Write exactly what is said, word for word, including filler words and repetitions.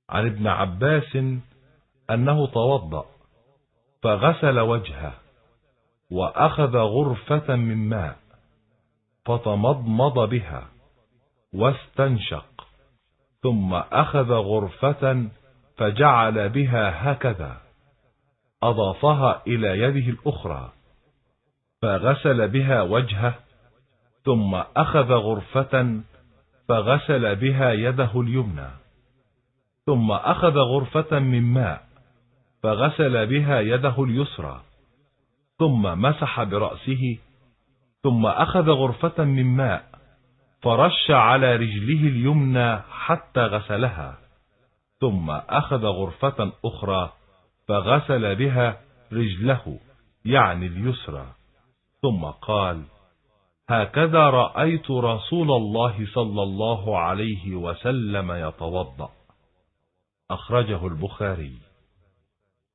عن ابن عباس أنه توضأ فغسل وجهه وأخذ غرفة من ماء فتمضمض بها واستنشق، ثم أخذ غرفة فجعل بها هكذا، أضافها إلى يده الأخرى فغسل بها وجهه، ثم أخذ غرفة فغسل بها يده اليمنى، ثم أخذ غرفة من ماء فغسل بها يده اليسرى، ثم مسح برأسه، ثم أخذ غرفة من ماء فرش على رجله اليمنى حتى غسلها، ثم أخذ غرفة أخرى فغسل بها رجله يعني اليسرى، ثم قال: هكذا رأيت رسول الله صلى الله عليه وسلم يتوضأ. أخرجه البخاري.